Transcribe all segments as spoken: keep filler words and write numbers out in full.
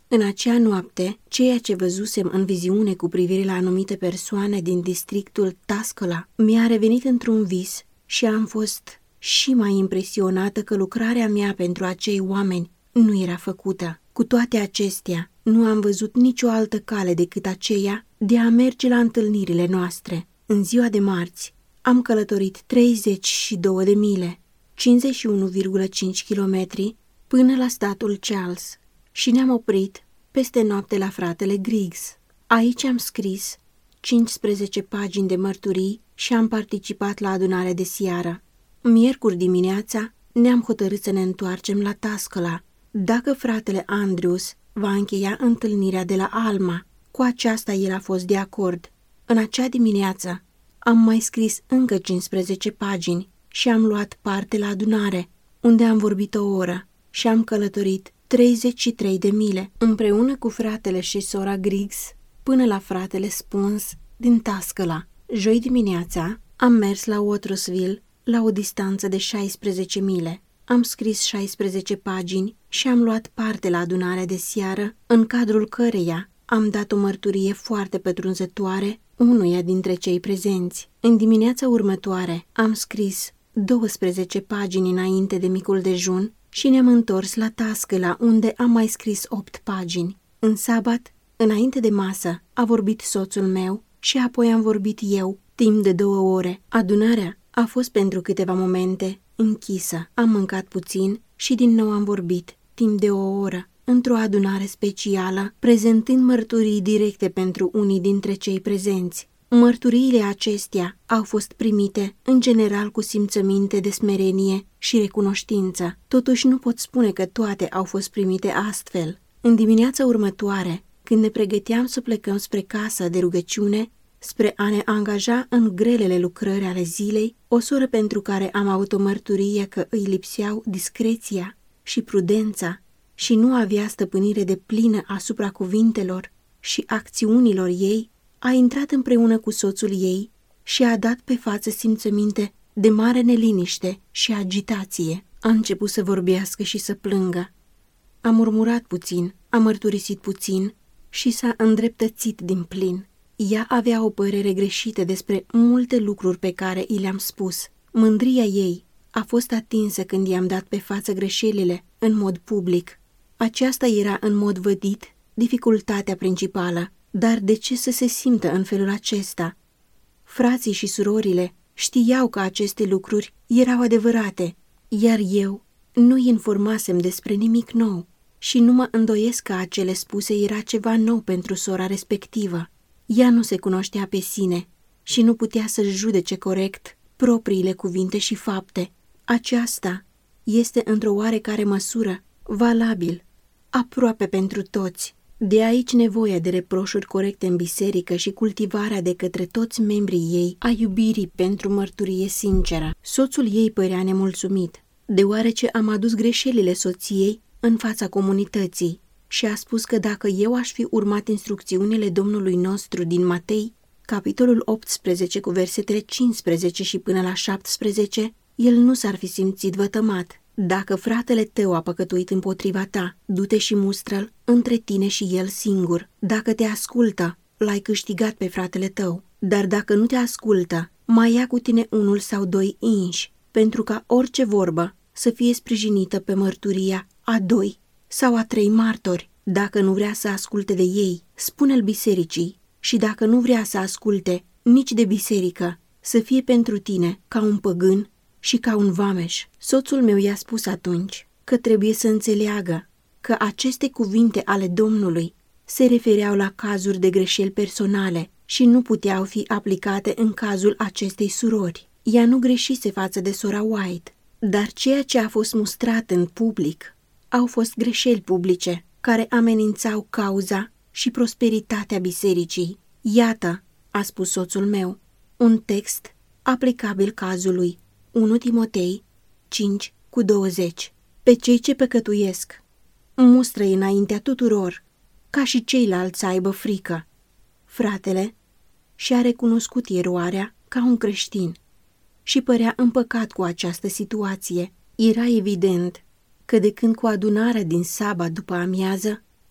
În acea noapte, ceea ce văzusem în viziune cu privire la anumite persoane din districtul Tuscola mi-a revenit într-un vis și am fost și mai impresionată că lucrarea mea pentru acei oameni nu era făcută. Cu toate acestea, nu am văzut nicio altă cale decât aceea de a merge la întâlnirile noastre. În ziua de marți, am călătorit treizeci și două de mile, cincizeci și unu virgulă cinci kilometri, până la statul Charles și ne-am oprit peste noapte la fratele Griggs. Aici am scris cincisprezece pagini de mărturii și am participat la adunarea de seară. Miercuri dimineața ne-am hotărât să ne întoarcem la Tuscola. Dacă fratele Andrews va încheia întâlnirea de la Alma, cu aceasta el a fost de acord. În acea dimineață am mai scris încă cincisprezece pagini și am luat parte la adunare, unde am vorbit o oră și am călătorit treizeci și trei de mile, împreună cu fratele și sora Griggs, până la fratele Spons din Tuscola. Joi dimineața am mers la Watersville, la o distanță de șaisprezece mile. Am scris șaisprezece pagini și am luat parte la adunarea de seară, în cadrul căreia am dat o mărturie foarte pătrunzătoare unuia dintre cei prezenți. În dimineața următoare am scris douăsprezece pagini înainte de micul dejun și ne-am întors la Tuscola, unde am mai scris opt pagini. În sabat, înainte de masă, a vorbit soțul meu și apoi am vorbit eu, timp de două ore. Adunarea a fost pentru câteva momente închisă. Am mâncat puțin și din nou am vorbit, timp de o oră, într-o adunare specială, prezentând mărturii directe pentru unii dintre cei prezenți. Mărturiile acestea au fost primite, în general, cu simțăminte de smerenie și recunoștință. Totuși nu pot spune că toate au fost primite astfel. În dimineața următoare, când ne pregăteam să plecăm spre casa de rugăciune, spre a ne angaja în grelele lucrări ale zilei, o soră pentru care am avut o mărturie că îi lipseau discreția și prudența și nu avea stăpânire de plină asupra cuvintelor și acțiunilor ei, a intrat împreună cu soțul ei și a dat pe față simțăminte de mare neliniște și agitație. A început să vorbească și să plângă. A murmurat puțin, a mărturisit puțin și s-a îndreptățit din plin. Ea avea o părere greșită despre multe lucruri pe care i le-am spus. Mândria ei a fost atinsă când i-am dat pe față greșelile în mod public. Aceasta era în mod vădit dificultatea principală. Dar de ce să se simtă în felul acesta? Frații și surorile știau că aceste lucruri erau adevărate, iar eu nu-i informasem despre nimic nou și nu mă îndoiesc că acele spuse era ceva nou pentru sora respectivă. Ea nu se cunoștea pe sine și nu putea să judece corect propriile cuvinte și fapte. Aceasta este într-o oarecare măsură valabil aproape pentru toți. De aici nevoia de reproșuri corecte în biserică și cultivarea de către toți membrii ei a iubirii pentru mărturie sinceră. Soțul ei părea nemulțumit, deoarece am adus greșelile soției în fața comunității și a spus că dacă eu aș fi urmat instrucțiunile Domnului nostru din Matei, capitolul optsprezece cu versetele cincisprezece și până la șaptesprezece, el nu s-ar fi simțit vătămat. Dacă fratele tău a păcătuit împotriva ta, du-te și mustră-l între tine și el singur. Dacă te ascultă, l-ai câștigat pe fratele tău. Dar dacă nu te ascultă, mai ia cu tine unul sau doi inși, pentru ca orice vorbă să fie sprijinită pe mărturia a doi sau a trei martori. Dacă nu vrea să asculte de ei, spune-l bisericii, și dacă nu vrea să asculte nici de biserică, să fie pentru tine ca un păgân și ca un vameș. Soțul meu i-a spus atunci că trebuie să înțeleagă că aceste cuvinte ale Domnului se refereau la cazuri de greșeli personale și nu puteau fi aplicate în cazul acestei surori. Ea nu greșise față de sora White, dar ceea ce a fost mustrat în public au fost greșeli publice care amenințau cauza și prosperitatea bisericii. Iată, a spus soțul meu, un text aplicabil cazului. unu Timotei cinci cu douăzeci. Pe cei ce păcătuiesc, mustră-i înaintea tuturor, ca și ceilalți să aibă frică. Fratele și-a recunoscut eroarea ca un creștin și părea împăcat cu această situație. Era evident că de când cu adunarea din sabat după amiază,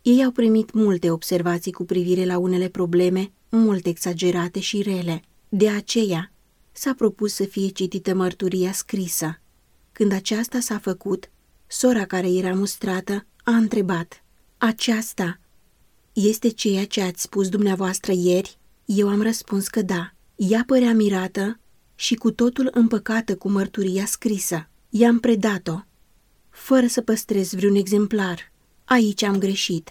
Ei au primit multe observații cu privire la unele probleme, mult exagerate și rele. De aceea, s-a propus să fie citită mărturia scrisă. Când aceasta s-a făcut, sora care era mustrată a întrebat: "Aceasta este ceea ce ați spus dumneavoastră ieri?" Eu am răspuns că da. Ea părea mirată și cu totul împăcată cu mărturia scrisă. I-am predat-o, fără să păstrez vreun exemplar. Aici am greșit.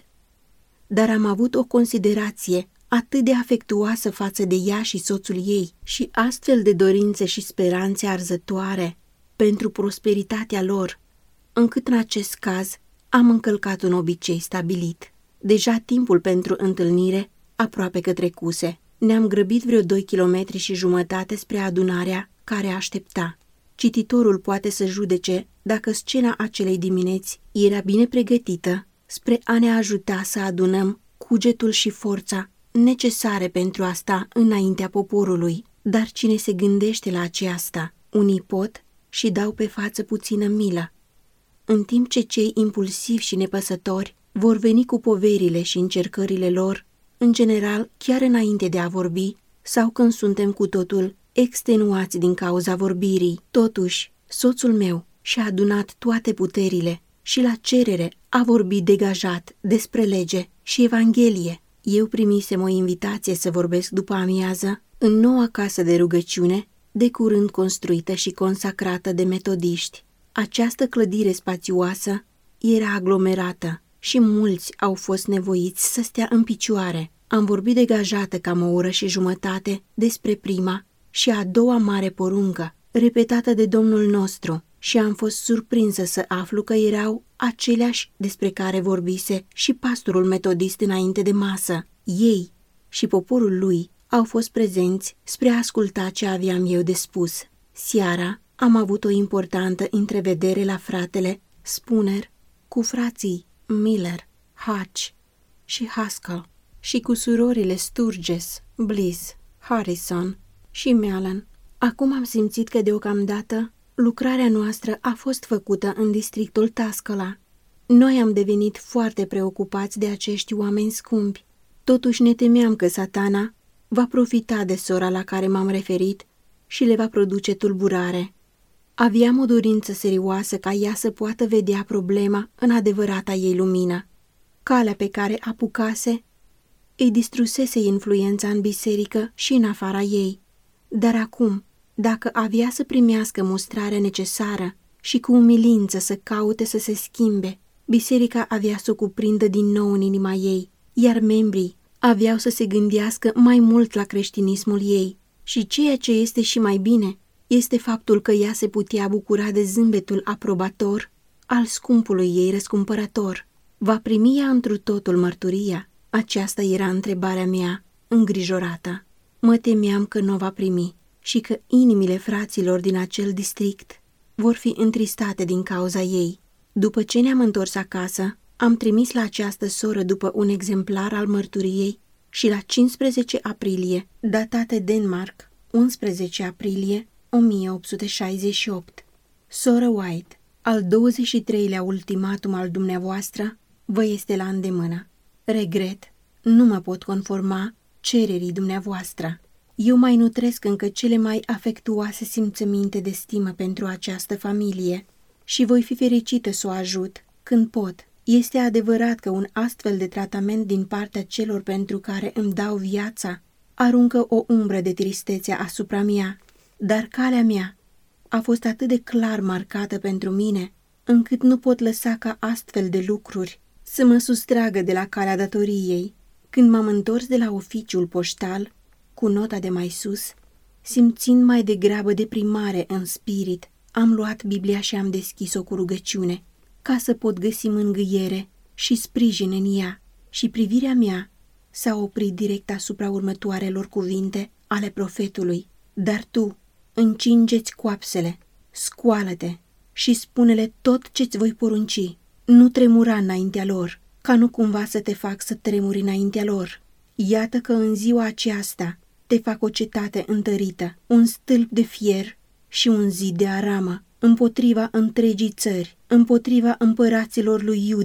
Dar am avut o considerație atât de afectuoasă față de ea și soțul ei și astfel de dorințe și speranțe arzătoare pentru prosperitatea lor, încât în acest caz am încălcat un obicei stabilit. Deja timpul pentru întâlnire aproape că trecuse. Ne-am grăbit vreo doi kilometri și jumătate spre adunarea care aștepta. Cititorul poate să judece dacă scena acelei dimineți era bine pregătită spre a ne ajuta să adunăm cugetul și forța necesare pentru a sta înaintea poporului. Dar cine se gândește la aceasta, unii pot și dau pe față puțină milă, în timp ce cei impulsivi și nepăsători vor veni cu poverile și încercările lor, în general chiar înainte de a vorbi sau când suntem cu totul extenuați din cauza vorbirii. Totuși, soțul meu și-a adunat toate puterile și la cerere a vorbit degajat despre lege și Evanghelie. Eu primisem o invitație să vorbesc după amiază în noua casă de rugăciune, de curând construită și consacrată de metodiști. Această clădire spațioasă era aglomerată și mulți au fost nevoiți să stea în picioare. Am vorbit degajată cam o oră și jumătate despre prima și a doua mare poruncă, repetată de Domnul nostru, și am fost surprinsă să aflu că erau aceleași despre care vorbise și pastorul metodist înainte de masă. Ei și poporul lui au fost prezenți spre a asculta ce aveam eu de spus. Seara am avut o importantă întrevedere la fratele Spooner cu frații Miller, Hatch și Haskell și cu surorile Sturges, Bliss, Harrison și Mellon. Acum am simțit că deocamdată lucrarea noastră a fost făcută în districtul Tuscola. Noi am devenit foarte preocupați de acești oameni scumpi. Totuși ne temeam că Satana va profita de sora la care m-am referit și le va produce tulburare. Aveam o dorință serioasă ca ea să poată vedea problema în adevărata ei lumină. Calea pe care apucase îi distrusese influența în biserică și în afara ei. Dar acum, dacă avea să primească mustrarea necesară și cu umilință să caute să se schimbe, biserica avea să o cuprindă din nou în inima ei, iar membrii aveau să se gândească mai mult la creștinismul ei. Și ceea ce este și mai bine este faptul că ea se putea bucura de zâmbetul aprobator al scumpului ei răscumpărător. Va primi ea întru totul mărturia? Aceasta era întrebarea mea, îngrijorată. Mă temeam că nu o va primi și că inimile fraților din acel district vor fi întristate din cauza ei. După ce ne-am întors acasă, am trimis la această soră după un exemplar al mărturiei și la cincisprezece aprilie, datate Denmark, unsprezece aprilie o mie opt sute șaizeci și opt. Soră White, al douăzeci și treilea ultimatum al dumneavoastră vă este la îndemână. Regret, nu mă pot conforma cererii dumneavoastră. Eu mai nutresc încă cele mai afectuoase simțăminte de stimă pentru această familie și voi fi fericită să o ajut când pot. Este adevărat că un astfel de tratament din partea celor pentru care îmi dau viața aruncă o umbră de tristețe asupra mea, dar calea mea a fost atât de clar marcată pentru mine, încât nu pot lăsa ca astfel de lucruri să mă sustragă de la calea datoriei. Când m-am întors de la oficiul poștal, cu nota de mai sus, simțind mai degrabă deprimare în spirit, am luat Biblia și am deschis-o cu rugăciune, ca să pot găsi mângâiere și sprijin în ea, și privirea mea s-a oprit direct asupra următoarelor cuvinte ale profetului. Dar tu, încingeți coapsele, scoală-te și spune-le tot ce-ți voi porunci. Nu tremura înaintea lor, ca nu cumva să te fac să tremuri înaintea lor. Iată că în ziua aceasta te fac o cetate întărită, un stâlp de fier și un zid de aramă, împotriva întregii țări, împotriva împăraților lui Iuda,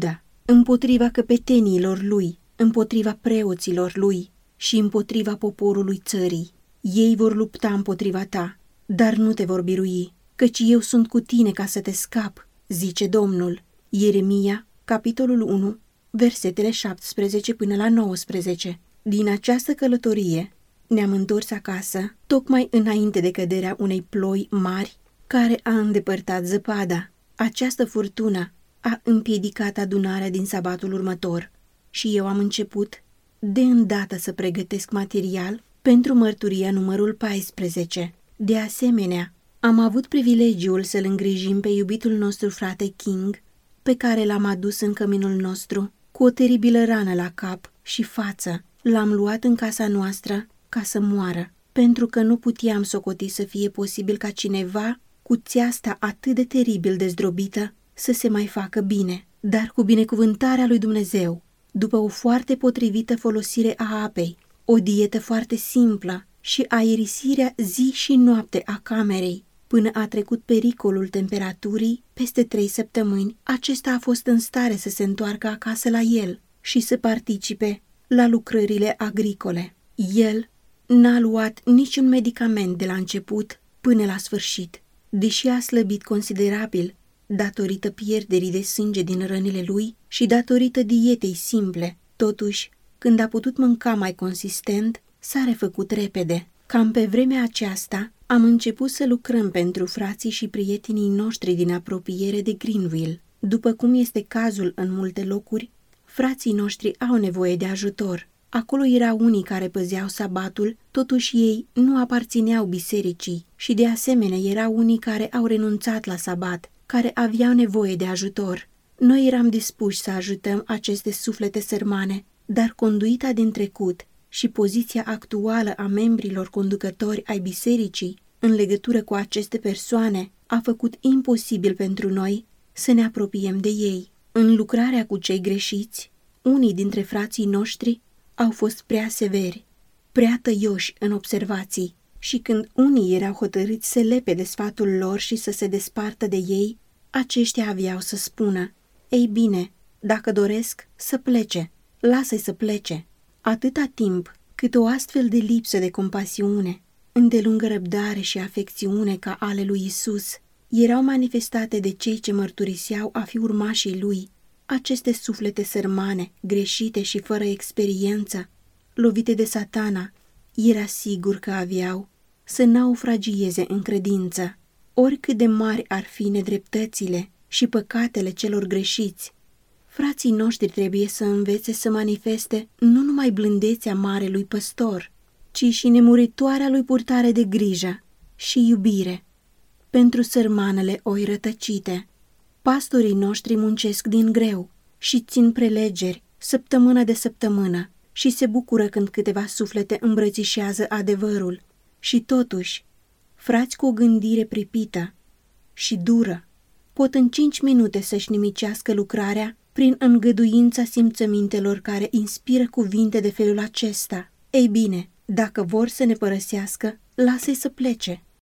împotriva căpeteniilor lui, împotriva preoților lui și împotriva poporului țării. Ei vor lupta împotriva ta, dar nu te vor birui, căci eu sunt cu tine ca să te scap, zice Domnul. Ieremia, capitolul unu, versetele șaptesprezece până la nouăsprezece. Din această călătorie ne-am întors acasă, tocmai înainte de căderea unei ploi mari care a îndepărtat zăpada. Această furtună a împiedicat adunarea din sabatul următor și eu am început de îndată să pregătesc material pentru mărturia numărul paisprezece. De asemenea, am avut privilegiul să-l îngrijim pe iubitul nostru frate King, pe care l-am adus în căminul nostru cu o teribilă rană la cap și față. L-am luat în casa noastră ca să moară, pentru că nu puteam socoti să fie posibil ca cineva cu țeasta atât de teribil de zdrobită să se mai facă bine, dar cu binecuvântarea lui Dumnezeu, după o foarte potrivită folosire a apei, o dietă foarte simplă și aerisirea zi și noapte a camerei, până a trecut pericolul temperaturii peste trei săptămâni, acesta a fost în stare să se întoarcă acasă la el și să participe la lucrările agricole. El n-a luat niciun medicament de la început până la sfârșit, deși a slăbit considerabil datorită pierderii de sânge din rănile lui și datorită dietei simple. Totuși, când a putut mânca mai consistent, s-a refăcut repede. Cam pe vremea aceasta am început să lucrăm pentru frații și prietenii noștri din apropiere de Greenville. După cum este cazul în multe locuri, frații noștri au nevoie de ajutor. Acolo erau unii care păzeau sabatul, totuși ei nu aparțineau bisericii și de asemenea erau unii care au renunțat la sabat, care aveau nevoie de ajutor. Noi eram dispuși să ajutăm aceste suflete sărmane, dar conduita din trecut și poziția actuală a membrilor conducători ai bisericii în legătură cu aceste persoane a făcut imposibil pentru noi să ne apropiem de ei. În lucrarea cu cei greșiți, unii dintre frații noștri au fost prea severi, prea tăioși în observații și când unii erau hotărâți să lepe de sfatul lor și să se despartă de ei, aceștia aveau să spună: ei bine, dacă doresc să plece, lasă-i să plece. Atâta timp cât o astfel de lipsă de compasiune, îndelungă răbdare și afecțiune ca ale lui Isus erau manifestate de cei ce mărturiseau a fi urmașii lui, aceste suflete sărmane, greșite și fără experiență, lovite de Satana, era sigur că aveau să naufragieze în credință. Oricât de mari ar fi nedreptățile și păcatele celor greșiți, frații noștri trebuie să învețe să manifeste nu numai blândețea marelui păstor, ci și nemuritoarea lui purtare de grijă și iubire pentru sărmanele oi rătăcite. Pastorii noștri muncesc din greu și țin prelegeri săptămână de săptămână și se bucură când câteva suflete îmbrățișează adevărul. Și totuși, frați cu o gândire pripită și dură pot în cinci minute să-și nimicească lucrarea prin îngăduința simțămintelor care inspiră cuvinte de felul acesta: ei bine, dacă vor să ne părăsească, lasă-i să plece.